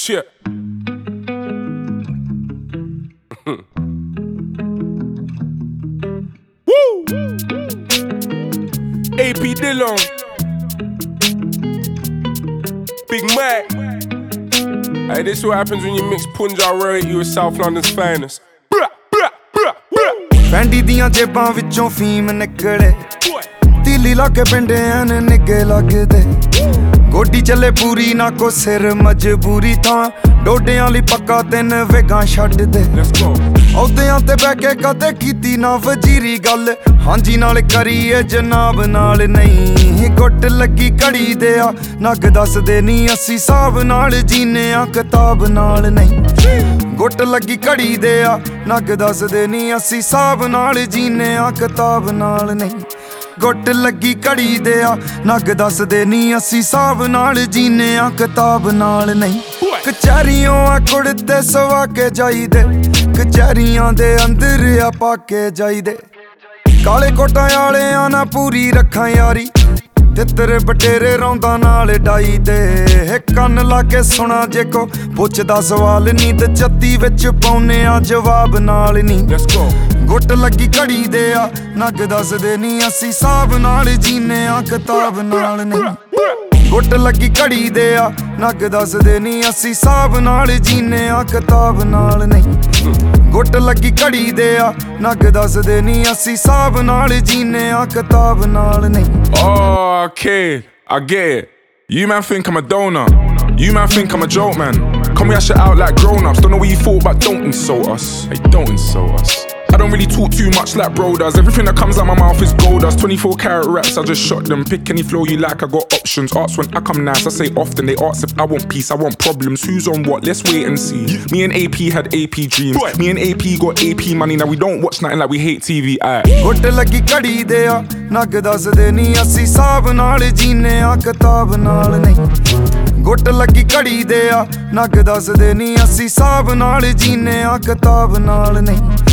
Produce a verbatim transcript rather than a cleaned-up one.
Shit. Woo! A P Dillon, Big Mac. Hey, this is what happens when you mix Punjab royalty with South London's finest. Fendi ਦੀਆਂ ਜੇਬਾਂ ਵਿੱਚੋਂ ਫੀਮ ਨਿਕਲੇ, ਤੀਲੀ ਲਾ ਕੇ ਪਿੰਡਿਆਂ ਨੇ ਨਿੱਗੇ ਲੱਗਦੇ। ਗੋਡੀ ਚੱਲੇ ਪੂਰੀ ਨਾ ਕੋ ਸਿਰ ਮਜਬੂਰੀ ਥਾਂ, ਡੋਡਿਆਂ ਲਈ ਪੱਕਾ ਤਿੰਨ ਵੇਗਾਂ ਛੱਡ ਦੇ। ਅਹੁਦਿਆਂ ਤੇ ਬਹਿ ਕੇ ਕਦੇ ਕੀਤੀ ਨਾ ਵਜ਼ੀਰੀ ਗੱਲ, ਹਾਂਜੀ ਨਾਲ ਕਰੀਏ ਜਨਾਬ ਨਾਲ ਨਹੀਂ। ਗੁੱਟ ਲੱਗੀ ਘੜੀ ਦੇ ਆ ਨੱਗ ਦੱਸਦੇ ਨੀ, ਅਸੀਂ ਹਿਸਾਬ ਨਾਲ ਜੀਨੇ ਆ ਕਿਤਾਬ ਨਾਲ ਨਹੀਂ। ਗੁੱਟ ਲੱਗੀ ਘੜੀ ਦੇ ਆ ਨੱਗ ਦੱਸਦੇ ਨੀ, ਅਸੀਂ ਹਿਸਾਬ ਨਾਲ ਜੀਨੇ ਆ ਕਿਤਾਬ ਨਾਲ ਨਹੀਂ। ਗੁੱਟ ਲੱਗੀ ਘੜੀ ਦੇ ਆ ਨੱਗ ਦੱਸਦੇ ਨੀ, ਅਸੀਂ ਹਿਸਾਬ ਨਾਲ ਜੀਨੇ ਆ ਕਿਤਾਬ ਨਾਲ ਨਹੀਂ। ਕਚਹਿਰੀਓਂ ਆ ਕੁੜਤੇ ਸਵਾ ਕੇ ਜਾਈਦੇ, ਕਚਹਿਰੀਆਂ ਦੇ ਅੰਦਰ ਆ ਪਾ ਕੇ ਜਾਈਦੇ। ਕਾਲੇ ਕੋਟਾਂ ਵਾਲਿਆਂ ਨਾਲ ਪੂਰੀ ਰੱਖਾਂ ਯਾਰੀ, ਤਿੱਤਰ ਬਟੇਰੇ ਰੌਂਦਾ ਨਾਲ ਡਾਈ ਦੇ। ਕੰਨ ਲਾ ਕੇ ਸੁਣਾ ਜੇ ਕੋ ਪੁੱਛਦਾ ਸਵਾਲ, ਨੀਂਦ ਚੱਤੀ ਵਿੱਚ ਪਾਉਨੇ ਆ ਜਵਾਬ ਨਾਲ ਨੀ। ਗੁੱਟ ਲੱਗੀ ਘੜੀ ਦੇ ਆ ਨੱਗ ਦੱਸਦੇ ਨੀ, ਅਸੀਂ ਹਿਸਾਬ ਨਾਲ ਜੀਨੇ ਆ ਕਿਤਾਬ ਨਾਲ ਨਹੀਂ। ਗੁੱਟ ਲੱਗੀ ਘੜੀ ਦੇ ਆ ਨੱਗ ਦੱਸਦੇ ਨੀ, ਅਸੀਂ ਹਿਸਾਬ ਨਾਲ ਜੀਨੇ ਆ ਕਿਤਾਬ ਨਾਲ ਨਹੀਂ। ਗੁੱਟ ਲੱਗੀ ਘੜੀ ਦੇ ਆ ਨੱਗ ਦੱਸਦੇ ਨੀ, ਅਸੀਂ ਹਿਸਾਬ ਨਾਲ ਜੀਨੇ ਆ ਕਿਤਾਬ ਨਾਲ ਨਹੀਂ। Oh, kid, I get it. You man think I'm a donor. You man think I'm a joke, man. Come we hash it out like grown-ups. Don't know what you thought, but don't insult us. Hey, don't insult us. I don't really talk too much like bro does. Everything that comes out my mouth is gold dust. twenty-four karat raps, I just shot them. Pick any flow you like, I got options. Arts when I come nice, I say often. They ask if I want peace, I want problems. Who's on what? Let's wait and see. Me and A P had A P dreams. Me and A P got A P money. Now we don't watch nothing like we hate T V. Aye. ਗੁੱਟ ਲੱਗੀ ਘੜੀ ਦੇ ਆ ਨੱਗ ਦੱਸਦੇ ਨੀ, ਅਸੀਂ ਹਿਸਾਬ ਨਾਲ ਜੀਨੇ ਆ ਕਿਤਾਬ ਨਾਲ ਨਹੀਂ। ਗੁੱਟ ਲੱਗੀ ਘੜੀ ਦੇ ਆ ਨੱਗ ਦੱਸਦੇ ਨੀ, ਅਸੀਂ ਹਿਸਾਬ ਨਾਲ ਜੀਨੇ ਆ ਕਿਤਾਬ ਨਾਲ ਨਹੀਂ।